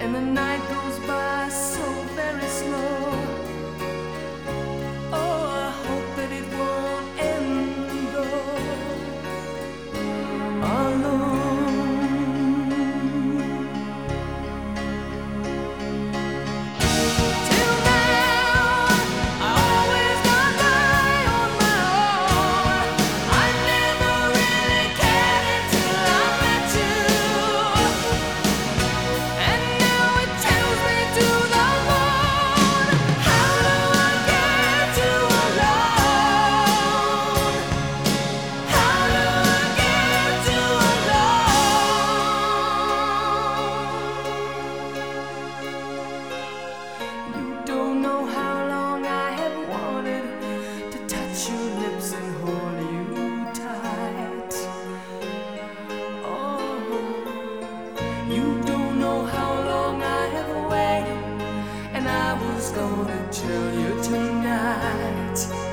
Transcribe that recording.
and the night goes by so very slow. Oh, I hope that it won't end though, alone. Till now, I always got by on my own. I never really cared until I met you, and now it tells me to the moon. How do I get you alone? How do I get you alone? You don't know how long I have wanted to touch your lips and hold you tight. Oh, you don't know how long I have waited, and I was gonna tell you tonight.